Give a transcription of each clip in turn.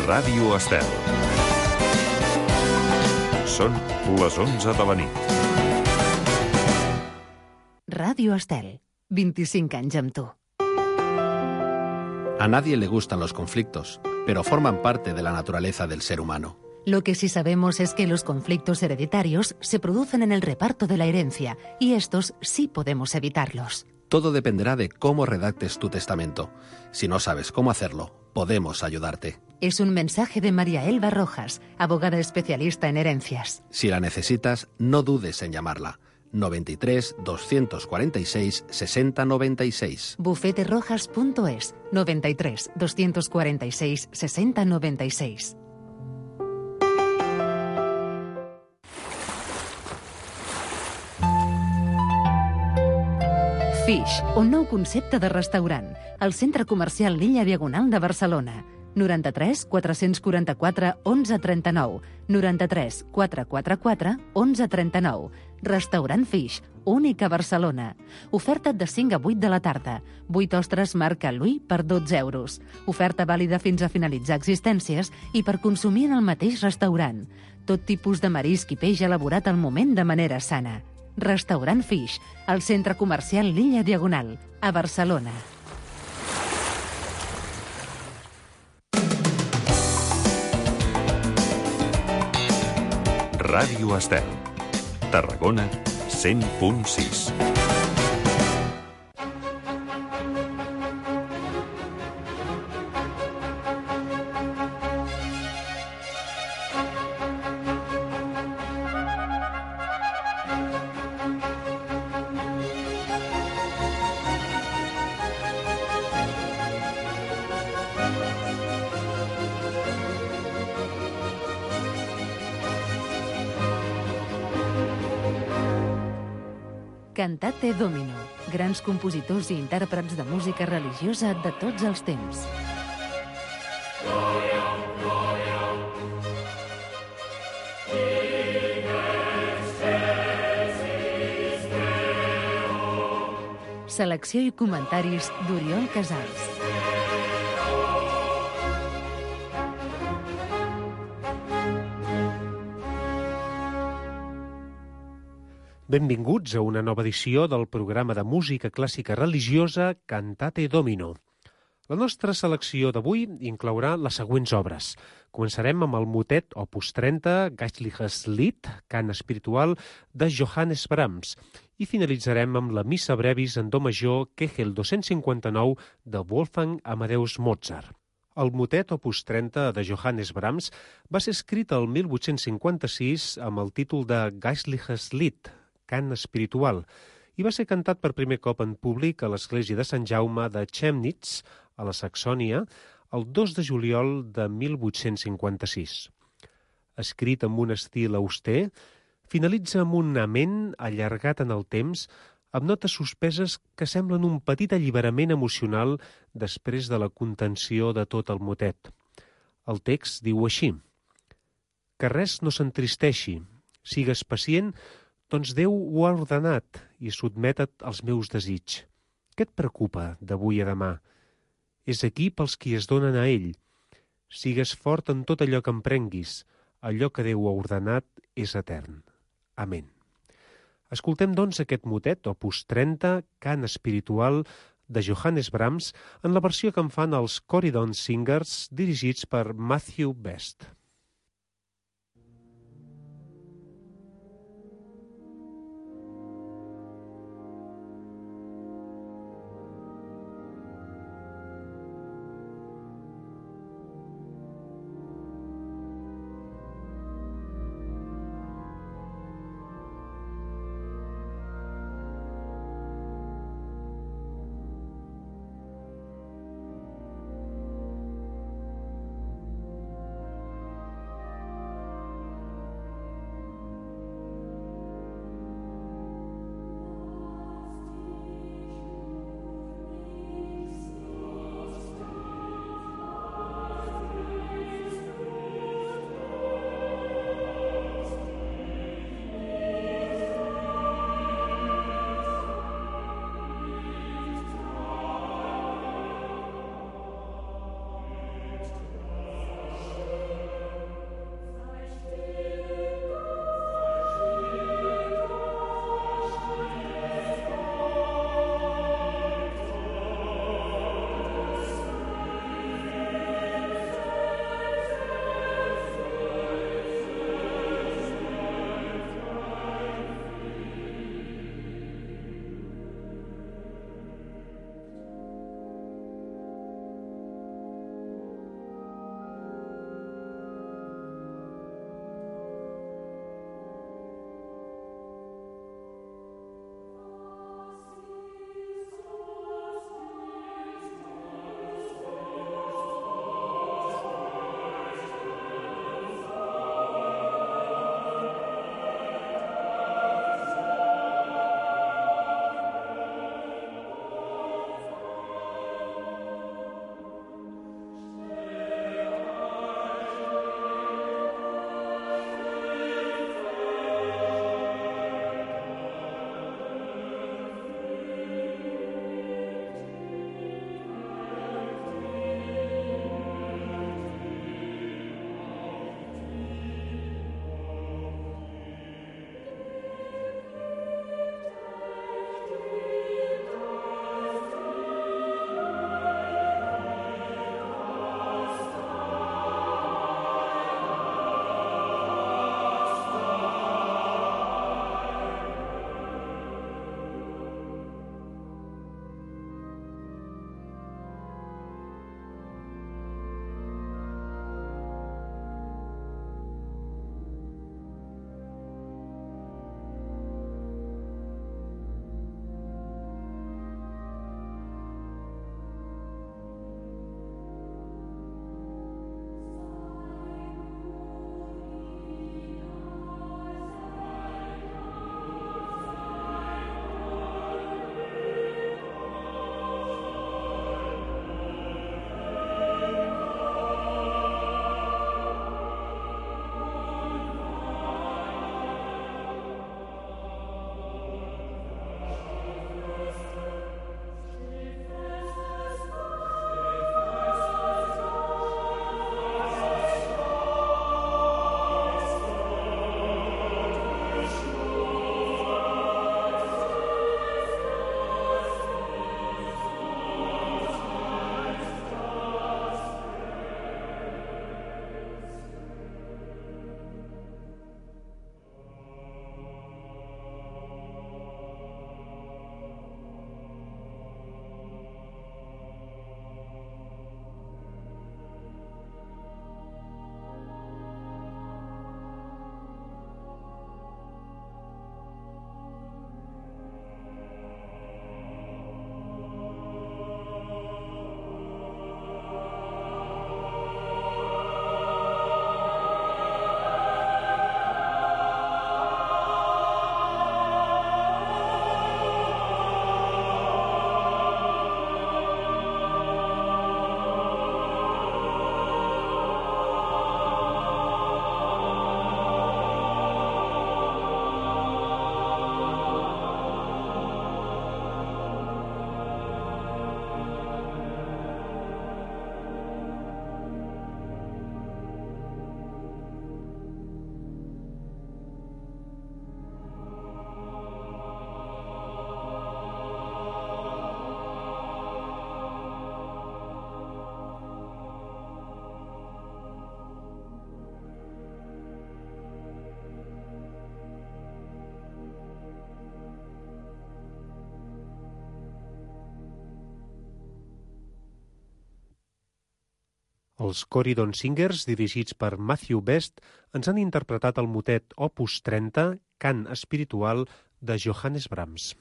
Ràdio Estel. Són les 11 de la nit. Ràdio Estel, 25 anys amb tu. A nadie le gustan los conflictos, pero forman parte de la naturaleza del ser humano. Lo que sí sabemos es que los conflictos hereditarios se producen en el reparto de la herencia, y estos sí podemos evitarlos. Todo dependerá de cómo redactes tu testamento. Si no sabes cómo hacerlo, podemos ayudarte. Es un mensaje de María Elba Rojas, abogada especialista en herencias. Si la necesitas, no dudes en llamarla. 93 246 60 96. bufeterojas.es 93 246 60 96. Fish, un nou concepte de restaurant. Al centre comercial Lilla Diagonal de Barcelona. 93 444 1139. 93 444 1139. Restaurant Fish, únic a Barcelona. Oferta de 5 a 8 de la tarda. 8 ostres marca Louis per 12 euros. Oferta vàlida fins a finalitzar existències i per consumir en el mateix restaurant. Tot tipus de marisc i peix elaborat al moment de manera sana. Restaurant Fish, al centre comercial Lilla Diagonal, a Barcelona. Ràdio Estel. Tarragona, 100.6. Cantate Domino, grans compositors i intèrprets de música religiosa de tots els temps. Selecció i comentaris d'Oriol Casals. Benvinguts a una nova edició del programa de música clàssica religiosa Cantate Domino. La nostra selecció d'avui inclourà les següents obres. Començarem amb el motet opus 30, Geistliches Lied, cant espiritual, de Johannes Brahms, i finalitzarem amb la Missa Brevis en do major, Kegel 259, de Wolfgang Amadeus Mozart. El motet opus 30 de Johannes Brahms va ser escrit el 1856 amb el títol de Geistliches Lied, cant espiritual, i va ser cantat per primer cop en públic a l'església de Sant Jaume de Chemnitz, a la Saxònia, el 2 de juliol de 1856. Escrit amb un estil auster, finalitza amb un amén allargat en el temps, amb notes suspeses que semblen un petit alliberament emocional després de la contenció de tot el motet. El text diu així: que res no s'entristeixi, sigues pacient, doncs Déu ho ha ordenat i sotmeta't als meus desigs. Què et preocupa d'avui a demà? És aquí pels qui es donen a ell. Sigues fort en tot allò que emprenguis. Allò que Déu ha ordenat és etern. Amén. Escoltem, doncs, aquest motet, opus 30, cant espiritual, de Johannes Brahms, en la versió que en fan els Corydon Singers, dirigits per Matthew Best. Els Corydon Singers, dirigits per Matthew Best, ens han interpretat el motet Opus 30, Cant espiritual, de Johannes Brahms.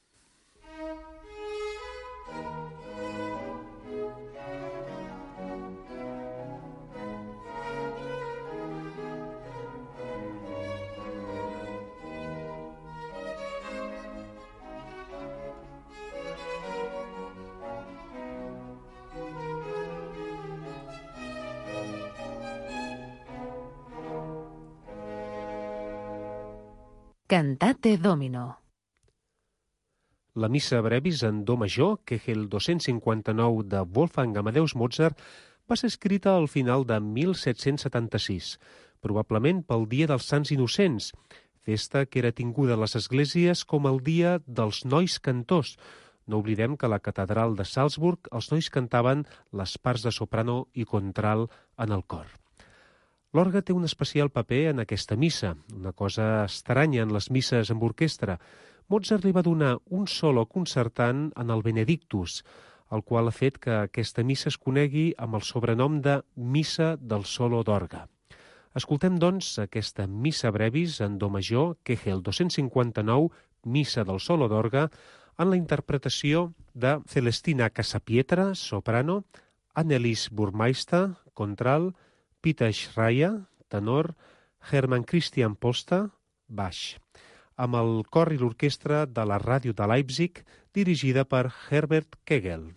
Cantate Domino. La missa brevis en do major, Kegel 259 de Wolfgang Amadeus Mozart, va ser escrita al final de 1776, probablement pel Dia dels Sants Innocents, festa que era tinguda a les esglésies com el Dia dels Nois Cantors. No oblidem que a la catedral de Salzburg els nois cantaven les parts de soprano i contralt en el cor. L'orgue té un especial paper en aquesta missa, una cosa estranya en les misses amb orquestra. Mozart li va donar un solo concertant en el Benedictus, el qual ha fet que aquesta missa es conegui amb el sobrenom de Missa del Solo d'Orgue. Escoltem, doncs, aquesta missa brevis en do major, Kegel 259, Missa del Solo d'Orgue, en la interpretació de Celestina Casapietra, soprano, Annelies Burmeister, contralt, Peter Schreier, tenor, Hermann Christian Posta, baix, amb el cor i l'orquestra de la ràdio de Leipzig, dirigida per Herbert Kegel.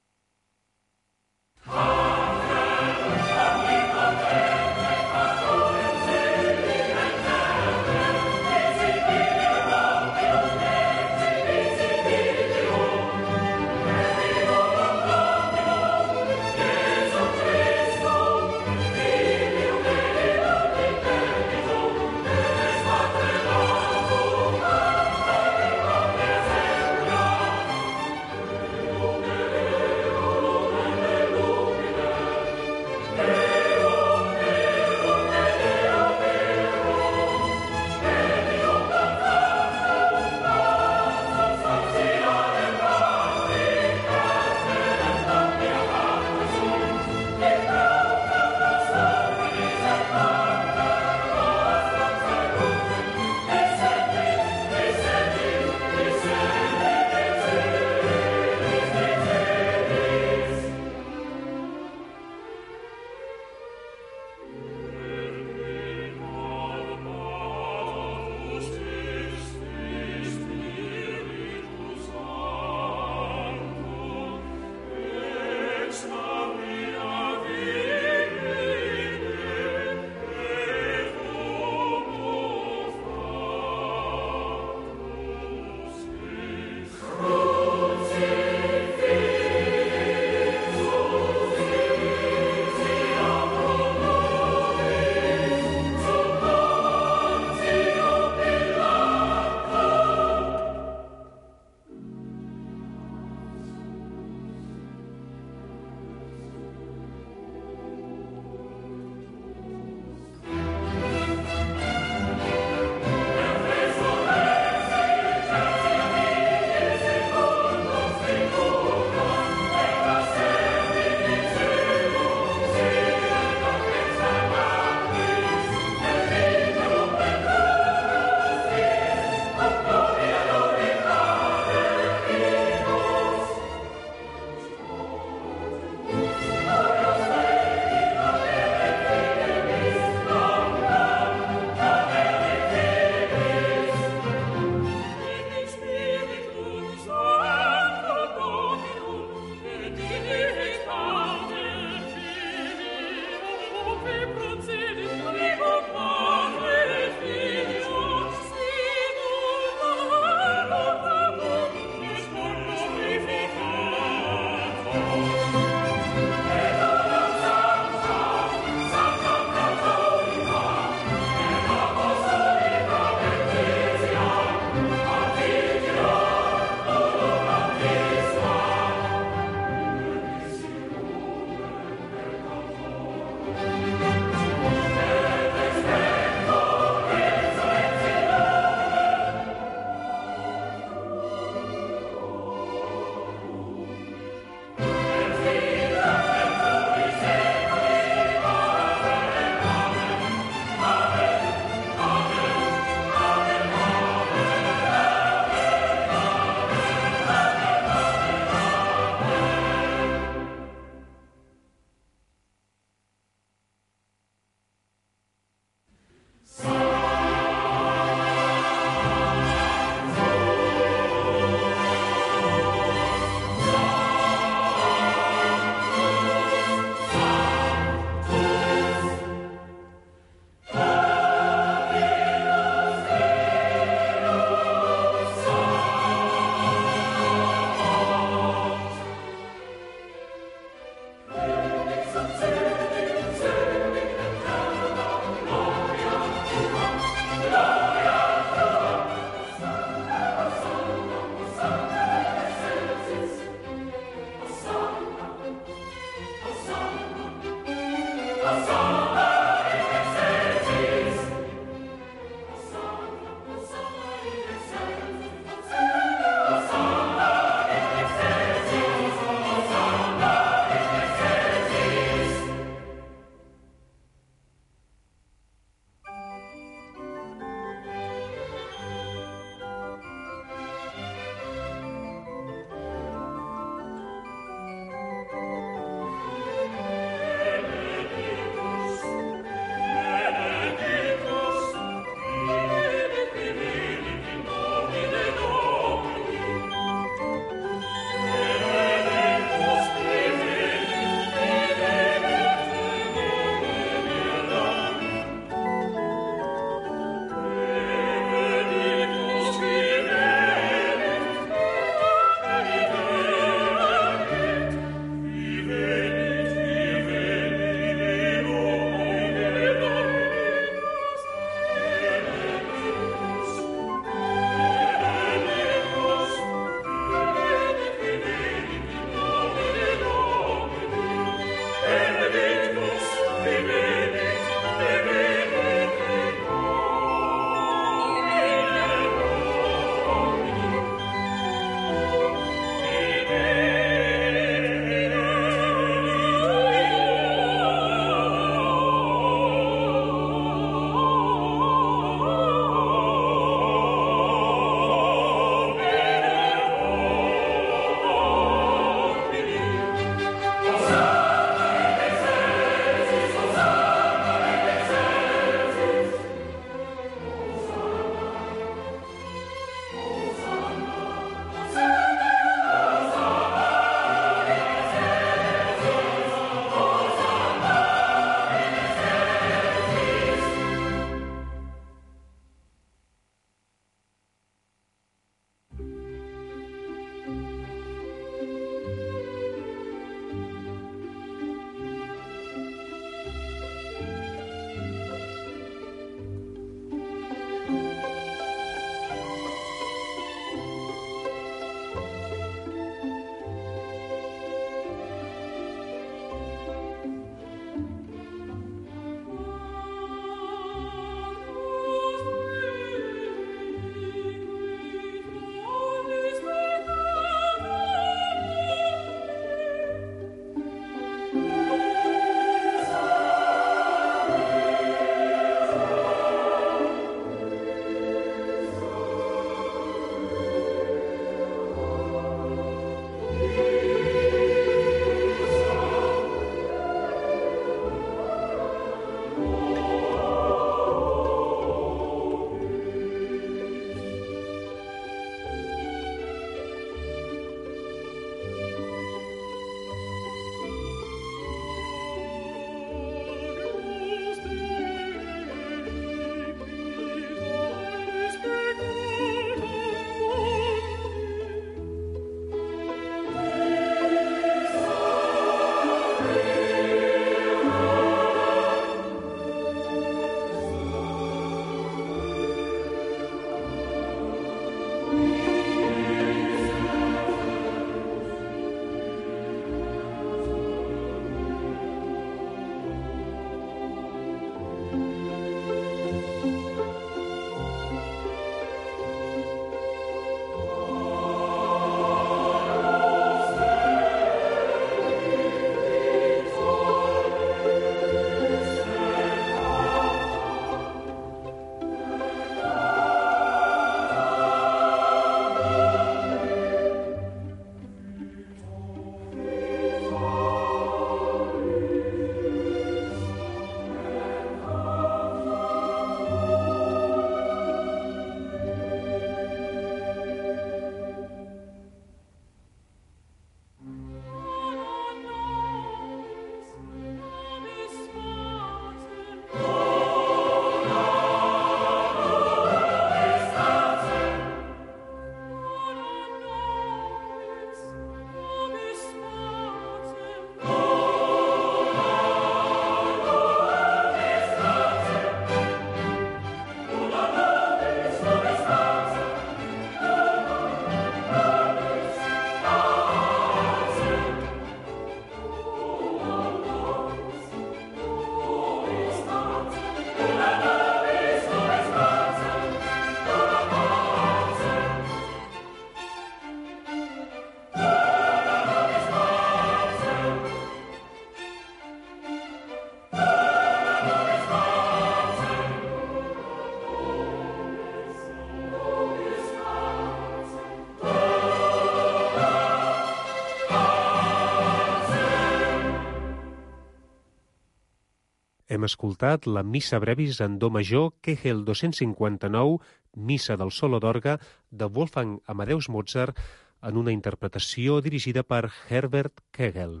Hem escoltat la Missa Brevis en do major, Kegel 259, Missa del solo d'orgue de Wolfgang Amadeus Mozart, en una interpretació dirigida per Herbert Kegel.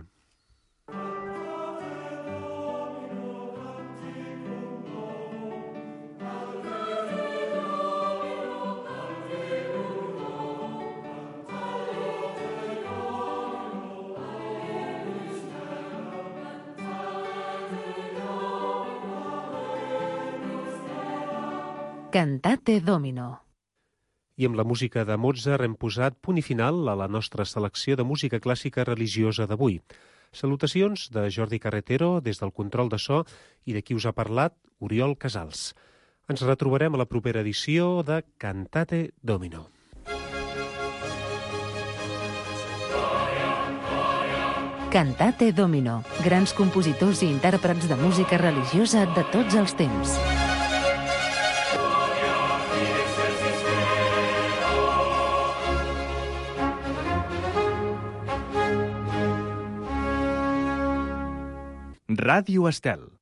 Cantate Domino. I amb la música de Mozart hem posat punt i final a la nostra selecció de música clàssica religiosa d'avui. Salutacions de Jordi Carretero des del control de so i de qui us ha parlat, Oriol Casals. Ens retrobarem a la propera edició de Cantate Domino. Cantate Domino. Grans compositors i intèrprets de música religiosa de tots els temps. Ràdio Estel.